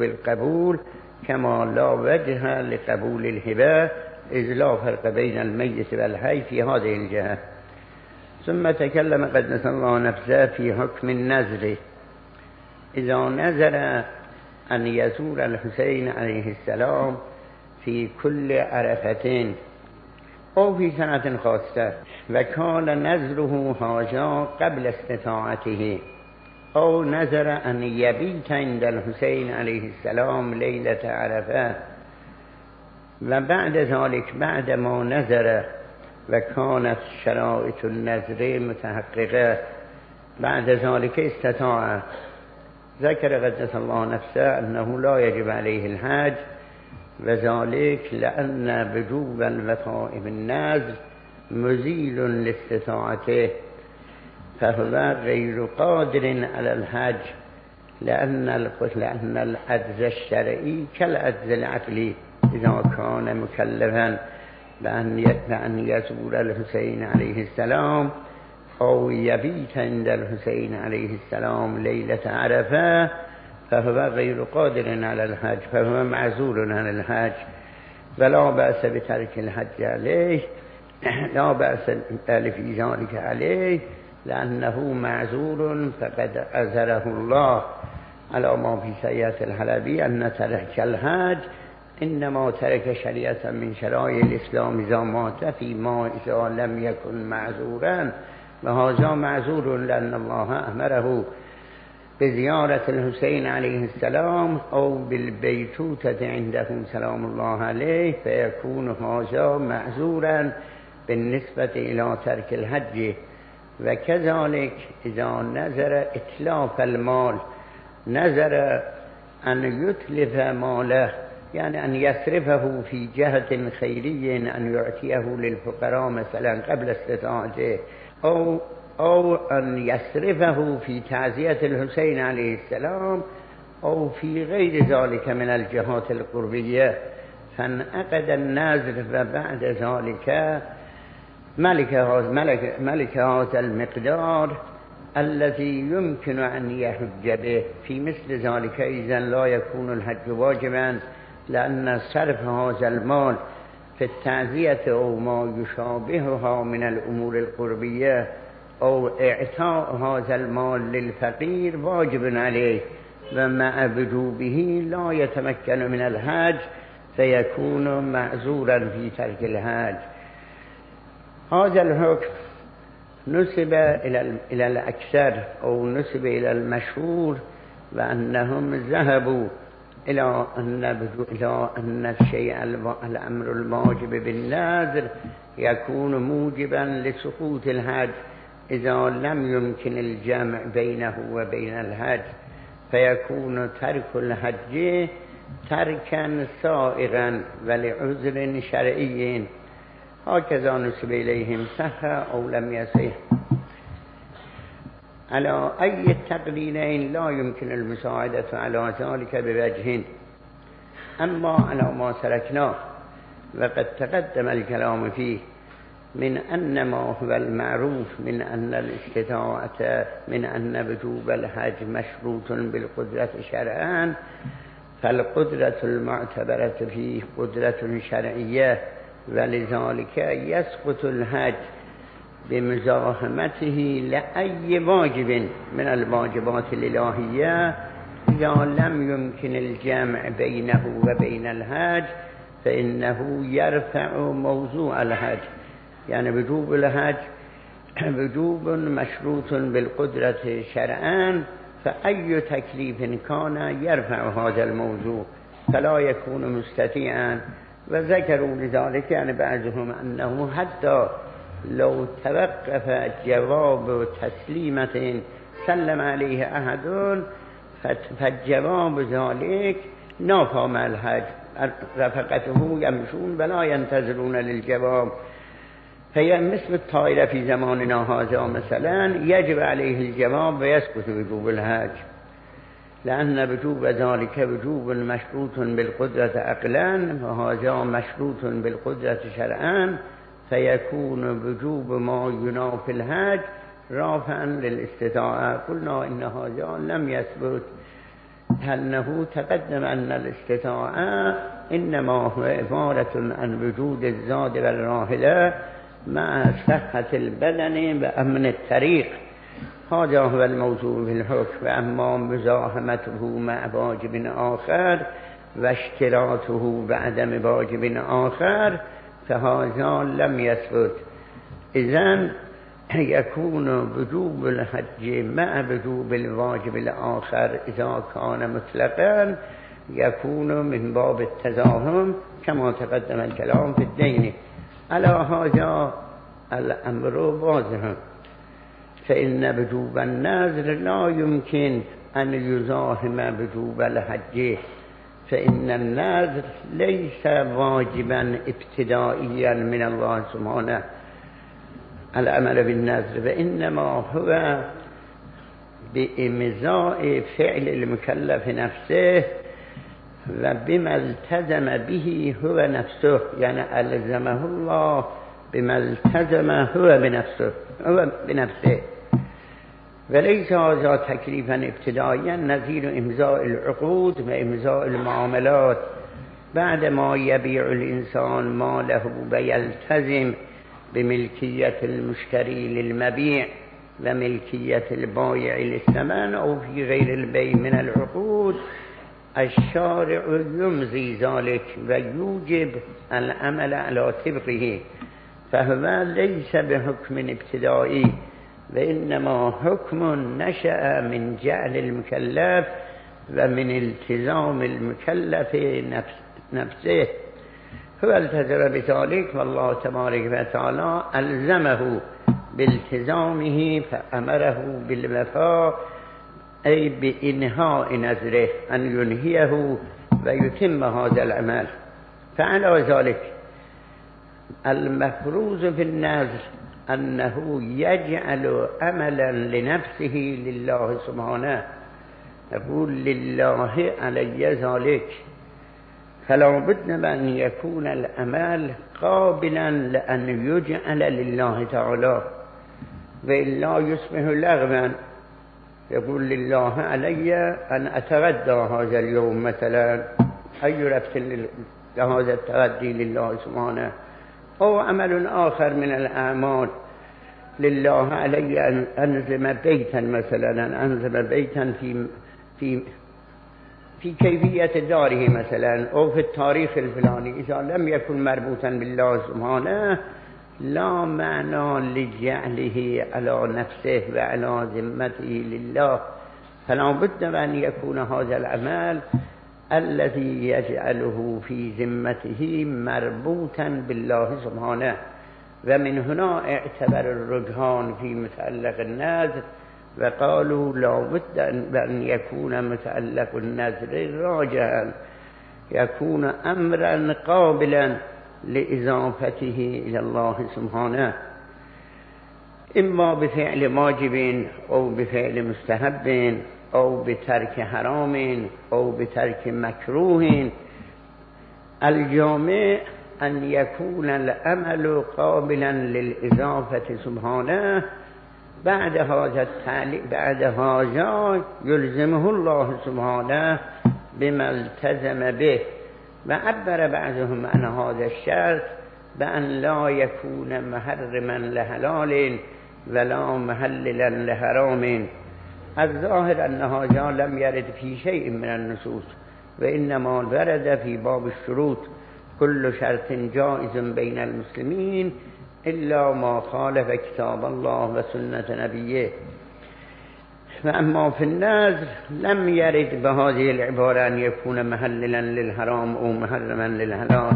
وجوب القبول كما لا وجه لقبول الهبة إذ لا فرق بين الميت والحي في هذه الجهة. ثم تكلم قدس الله نفسه في حكم النذر. إذا نذر أن يزور الحسين عليه السلام في كل عرفة أو في سنة خاصة وكان نذره هذا قبل استطاعته، أو نذر أن يبيت عند الحسين عليه السلام ليلة عرفة، وبعد ذلك بعد ما نذر وكانت شرائط النذر متحققة بعد ذلك استطاع، ذكر قدس الله نفسه أنه لا يجب عليه الحج، وذلك لأن وجوب الوفاء بالنذر مزيل لاستطاعته، فهو غير قادر على الحج، لأن العجز الشرعي كالعجز العقلي. إذا كان مكلفا بأن يزور الحسين عليه السلام أو يبيت عند الحسين عليه السلام ليلة عرفة فهو غير قادر على الحج، فهو معذور عن الحج، ولا بأس بترك الحج عليه، لا بأس في ذلك عليه، لأنه معذور فقد عذره الله، على ما في سيئة الحلبي أن ترك الحج إنما ترك شريعة من شرائع الإسلام إذا مات فيما إذا لم يكن معذورا، وهذا معذور لأن الله أمره بزيارة الحسين عليه السلام أو بالبيتوتة عنده سلام الله عليه، فيكون هذا معذورا بالنسبة إلى ترك الحج. وكذلك إذا نذر إتلاف المال، نذر أن يتلف ماله يعني أن يصرفه في جهة خيرية، أن يعطيه للفقراء مثلا قبل استطاعته، أو أن يصرفه في تعزية الحسين عليه السلام أو في غير ذلك من الجهات القربية، فانعقد النذر وبعد ذلك ملك هذا المقدار الذي يمكن أن يحج به. في مثل ذلك إذن لا يكون الحج واجبا، لأن صرف هذا المال في التعزية أو ما يشابهها من الأمور القربية أو إعطاء هذا المال للفقير واجب عليه، ومع وجوبه لا يتمكن من الحج فيكون معذورا في ترك الحج. هذا الحكم نسب إلى الأكثر أو نسب إلى المشهور، وأنهم ذهبوا إلى أن الشيء الأمر الواجب بالنذر يكون موجبا لسقوط الحج إذا لم يمكن الجمع بينه وبين الحج، فيكون ترك الحج تركا سائغا ولعذر شرعي، هكذا نسب إليهم صح أو لم يصح. على أي التقديرين لا يمكن المساعدة على ذلك بوجه. أما على ما سلكناه وقد تقدم الكلام فيه من أن ما هو المعروف من أن الاستطاعة من أن وجوب الحج مشروط بالقدرة شرعا، فالقدرة المعتبرة فيه قدرة شرعية، ولذلك يسقط الحج بمزاحمته لأي واجب من الواجبات الإلهية إذا لم يمكن الجمع بينه وبين الحج، فإنه يرفع موضوع الحج. يعني وجوب الحج وجوب مشروط بالقدرة شرعا، فأي تكليف كان يرفع هذا الموضوع فلا يكون مستطيعا. وذكروا لذلك يعني بعضهم أنه حتى لو توقف جواب تسليمة سلم عليه أحد فالجواب ذلك نافى مع الحج، رفقته يمشون ولا ينتظرون للجواب. هي مثل الطائرة في زماننا هذا مثلا يجب عليه الجواب ويسقط وجوب الحج، لأن وجوب ذلك وجوب مشروط بالقدرة عقلا وهذا مشروط بالقدرة شرعا، فيكون وجوب ما ينافي الحج رافعا للاستطاعة. قلنا إن هذا لم يثبت أنه تقدم أن الاستطاعة إنما هو عبارة عن وجود الزاد والراحلة مع صحة البدن وأمن الطريق. هذا هو الموضوع في الحكم. وأما مزاحمته مع واجب آخر واشتراطه بعدم واجب آخر فهذا لم يثبت. إذن يكون وجوب الحج مع وجوب الواجب الآخر إذا كان مطلقا يكون من باب التزاحم كما تقدم الكلام في الدين. على هذا الأمر واضح، فإن وجوب النذر لا يمكن أن يزاحم وجوب الحج، فإن النذر ليس واجبا ابتدائيا من الله سبحانه العمل بالنذر، وإنما هو بإمضاء فعل المكلف نفسه وبما التزم به هو نفسه، يعني ألزمه الله بما التزم هو بنفسه وليس هذا تكليفا ابتدائيا نظير إمضاء العقود وإمضاء المعاملات بعدما يبيع الإنسان ماله ويلتزم بملكية المشتري للمبيع وملكية البائع للثمن أو في غير البيع من العقود. الشارع يمضي ذلك ويوجب العمل على طبقه، فهو ليس بحكم ابتدائي وإنما حكم نشأ من جعل المكلف ومن التزام المكلف نفسه. هو التزم بذلك والله تبارك وتعالى ألزمه بالتزامه فأمره بالوفاء أي بإنهاء نذره أن ينهيه ويتم هذا العمل. فعلى ذلك المفروض في النذر أنه يجعل عملا لنفسه لله سبحانه، يقول لله علي ذلك، فلا بد من أن يكون العمل قابلا لأن يجعل لله تعالى، وإلا يصبح لغوا. يقول لله علي أن أتغدى هذا اليوم مثلا، أي ربط لهذا التغدي لله سبحانه، أو عمل آخر من الأعمال لله علي أن أنزم بيتا مثلا، أن أنزم بيتا في كيفية داره مثلا أو في التاريخ الفلاني، إذا لم يكن مربوطا بالله سبحانه لا معنى لجعله على نفسه وعلى ذمته لله. فلا بد أن يكون هذا العمل الذي يجعله في ذمته مربوطا بالله سبحانه. ومن هنا اعتبر الرجحان في متعلق النذر وقالوا لا بد أن يكون متعلق النذر راجعا، يكون أمرا قابلا لإضافته إلى الله سبحانه، إما بفعل واجب أو بفعل مستحب أو بترك حرام أو بترك مكروه. الجامع أن يكون العمل قابلا للإضافة سبحانه. بعد هذا التعليق بعد هذا يلزمه الله سبحانه بما التزم به. وعبر بعضهم عن هذا الشرط بأن لا يكون محرما لحلال ولا محللا لحرام. الظاهر أن هذا لم يرد في شيء من النصوص، وإنما ورد في باب الشروط: كل شرط جائز بين المسلمين إلا ما خالف كتاب الله وسنة نبيه. فأما في النذر لم يرد بهذه العبارة أن يكون محللا للحرام أو محرما للحلال.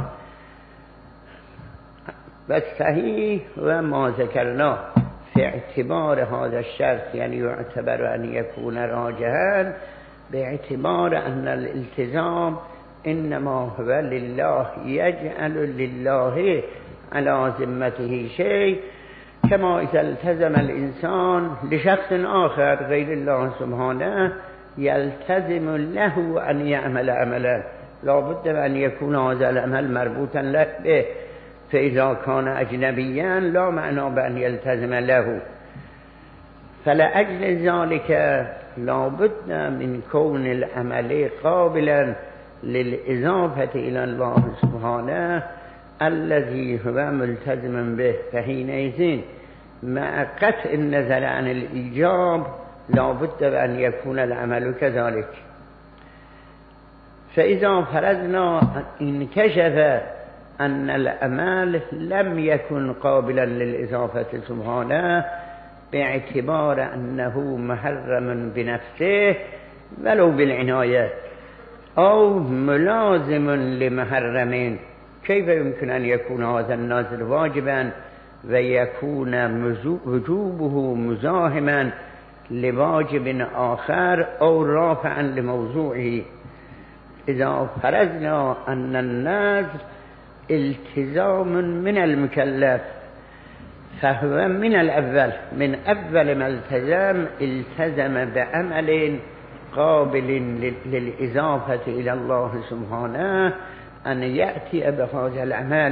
والصحيح وما ذكرناه في اعتبار هذا الشرط، يعني يعتبر أن يكون راجحا باعتبار أن الالتزام إنما هو لله، يجعل لله على ذمته شيء، كما إذا التزم الإنسان لشخص آخر غير الله سبحانه يلتزم له أن يعمل عملا، لا بد أن يكون هذا العمل مربوطا له به. فإذا كان أجنبيا لا معنى بأن يلتزم له. فلأجل ذلك لابد من كون العمل قابلا للإضافة إلى الله سبحانه الذي هو ملتزم به، فحينئذ مع قطع النظر عن الإيجاب لابد أن يكون العمل كذلك. فإذا فرضنا انكشف أن العمل لم يكن قابلا للإضافة سبحانه باعتبار أنه محرم بنفسه ولو بالعناية أو ملازم لمحرمين، كيف يمكن أن يكون هذا النازل واجبا ويكون وجوبه مزاحما لواجب آخر أو رافعا لموضوعه؟ إذا فرضنا أن النازل التزام من المكلف فهو من الأول، من أول ما التزم بعمل قابل للإضافة إلى الله سبحانه أن يأتي بهذا العمل.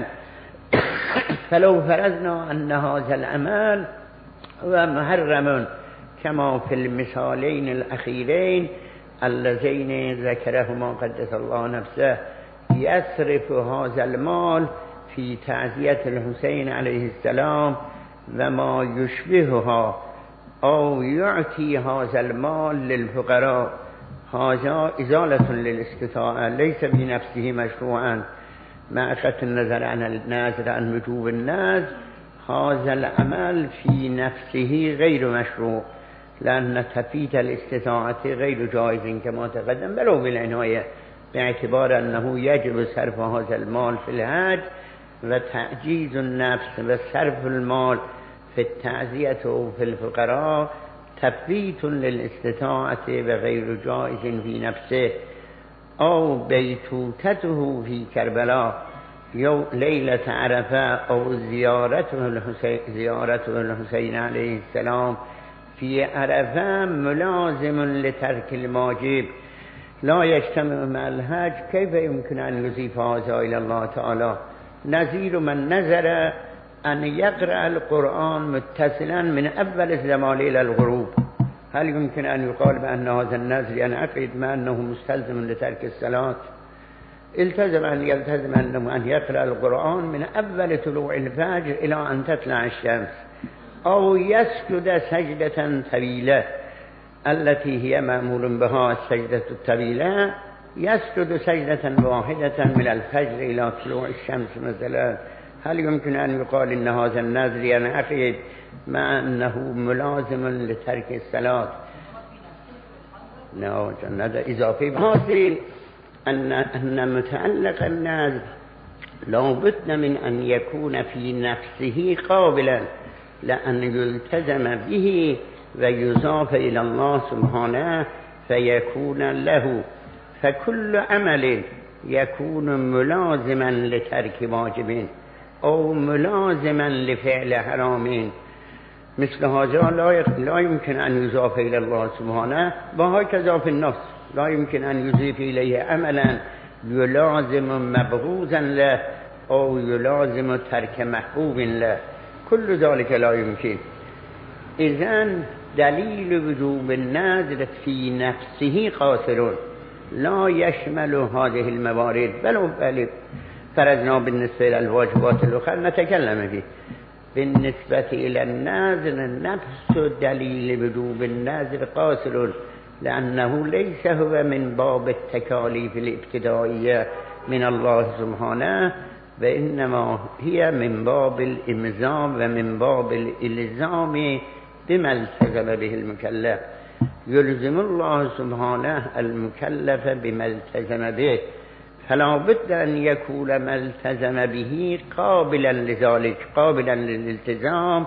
فلو فرضنا أن هذا العمل هو محرم كما في المثالين الأخيرين اللذين ذكرهما قدس الله نفسه، يصرف هذا المال في تعزية الحسين عليه السلام وما يشبهها أو يعطي هذا المال للفقراء، هذا إزالة للاستطاعة ليس بنفسه مشروعا مع قطع النظر عن النازل عن وجوب النازل. هذا العمل في نفسه غير مشروع لأن تفيت الاستطاعة غير جائز كما تقدم ولو بالعناية، باعتبار أنه يجب صرف هذا المال في الحج وتعجيز النفس وصرف المال في التعزية وفي الفقراء تفيت للاستطاعة وغير جائز في نفسه. أو بيتوتته في كربلاء ليلة عرفة أو زيارته الحسين عليه السلام في عرفة ملازم لترك المواجب لا يجتمع مع الحج، كيف يمكن أن يضيف هذا إلى الله تعالى؟ نظير من نظر أن يقرأ القرآن متصلا من أول الزمان إلى الغروب، هل يمكن أن يقال بأن هذا النظر ينعقد مع أنه مستلزم لترك الصلاة؟ التزم أن يقرأ القرآن من أول طلوع الفجر إلى أن تطلع الشمس، أو يسجد سجدة طويلة التي هي مأمور بها السجدة الطويلة، يسجد سجدة واحدة من الفجر إلى طلوع الشمس مثلا، هل يمكن أن يقال إن هذا النذر ينعقد مع أنه ملازم لترك الصلاة؟ لا، هذا إضافي. حاصل أن متعلق النذر لابد من أن يكون في نفسه قابلا لأن يلتزم به ويضاف إلى الله سبحانه فيكون له. فكل عمل يكون ملازما لترك واجب أو ملازما لفعل حرام مثل هذا لا يمكن أن يضاف إلى الله سبحانه، وهكذا في النفس لا يمكن أن يضيف إليه عملا يلازم مبغوضا له أو يلازم ترك محبوب له، كل ذلك لا يمكن. إذن دليل وجوب النذر في نفسه قاصر لا يشمل هذه الموارد، بل فرضنا بالنسبة إلى الواجبات الأخرى نتكلم فيه. بالنسبة إلى النذر نفس دليل وجوب النذر قاصر لأنه ليس هو من باب التكاليف الابتدائية من الله سبحانه، وإنما هي من باب الإمزام ومن باب الإلزام بما التزم به المكلف. يلزم الله سبحانه المكلف بما التزم به، فلا بد أن يكون ما التزم به قابلا لذلك، قابلا للالتزام.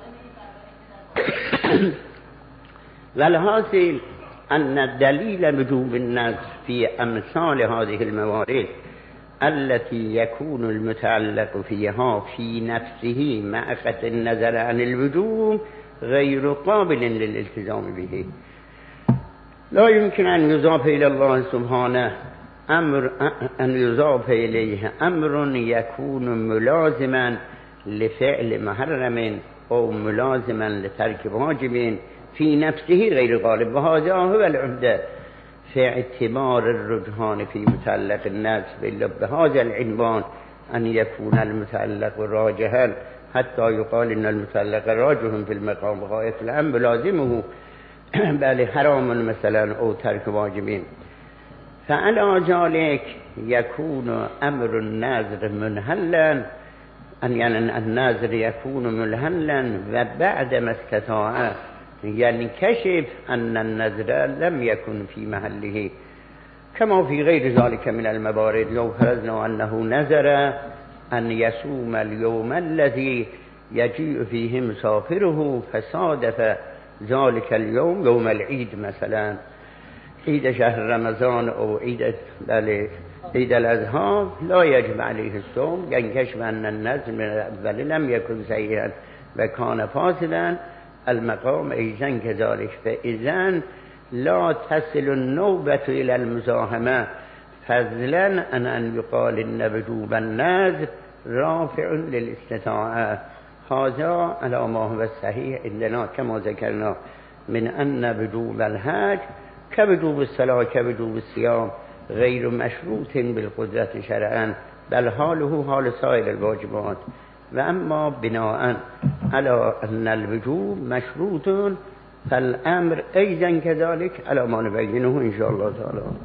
والحاصل أن دليل وجوب النذر في أمثال هذه الموارد التي يكون المتعلق فيها في نفسه مع قطع النظر عن الوجوب غير قابل للالتزام به. لا يمكن أن يضاف إلى الله سبحانه أن يضاف إليه أمر يكون ملازما لفعل محرم أو ملازما لترك واجب في نفسه غير غالب وهذا هو العمدة في اعتبار الرجحان في متعلق النفس بهذا العنوان أن يكون المتعلق راجحا حتى يقال إن المتعلق راجح في المقام غاية الأمر لازمه بل حرام مثلا أو ترك واجبين. فعلى ذلك يكون أمر النذر منهلا أن يعني النذر يكون منهلا وبعد ما استطاع ينكشف أن النذر لم يكن في محله كما في غير ذلك من الموارد. لو فرضنا أنه نذر أن يصوم اليوم الذي يجيء فيه مسافره فصادف ذلك اليوم يوم العيد مثلا عيد شهر رمضان أو عيد الأضحى لا يجب عليه الصوم ينكشف أن النذر من الأول لم يكن صحيحا وكان فاسدا المقام أيضا كذلك. فإذن لا تصل النوبة إلى المزاحمة فضلا عن أن يقال إن وجوب النذر رافع للاستطاعة. هذا على ما هو الصحيح عندنا كما ذكرنا من أن وجوب الحج كوجوب الصلاة كوجوب الصيام غير مشروط بالقدرة شرعا بل حاله حال سائر الواجبات. وأما بناء على أن الوجوب مشروط فالأمر أيضا كذلك على ما نبينه إن شاء الله تعالى.